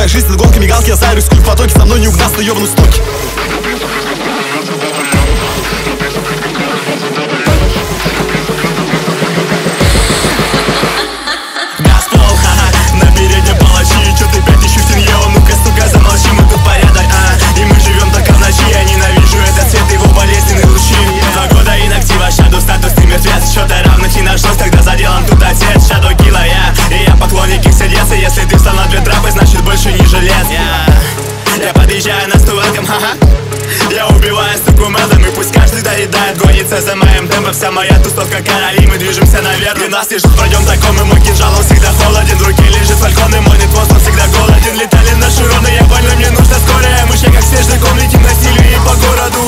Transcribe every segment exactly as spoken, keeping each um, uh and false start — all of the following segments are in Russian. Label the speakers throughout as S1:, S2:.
S1: жизнь, над гонками галки, я зарюсь, скуль в потоке, со мной не угнаться, ёбану стоки.
S2: Если ты встал на две трапы, значит больше не жилец. yeah. Я подъезжаю на стувалком, ха-ха. Я убиваю суку мелом, и пусть каждый доедает, гонится за моим темпом. Вся моя тусовка короли, мы движемся наверх. И нас лежит вдвоем таком, и мой кинжал, он всегда холоден. В руке лежит фалькон, и мой нетвост, он всегда голоден. Летали наши роны, я больно, мне нужна скорая. Мы ще как снежный ком летим на силе и по городу.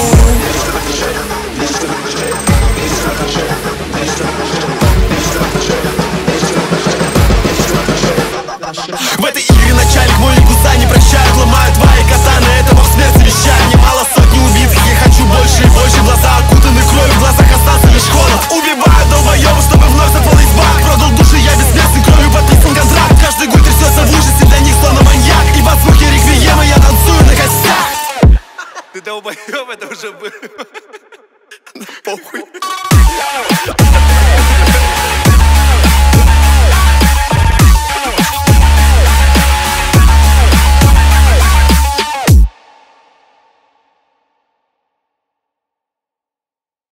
S1: В этой игре начальник мой гуса не прощают, ломают твои катаны, это бог смерти вещает. Мне мало сотни убитых, я хочу больше и больше. Глаза окутаны кровью, в глазах остался лишь холод. Убиваю долбоёбы, чтобы вновь заполнить бак. Продал души, я бессмертный, кровью подписан контракт. Каждый гуль трясется в ужасе, для них словно маньяк. И под звуки реквиема я танцую на костях.
S2: Ты долбоёб, это уже было.
S1: Похуй.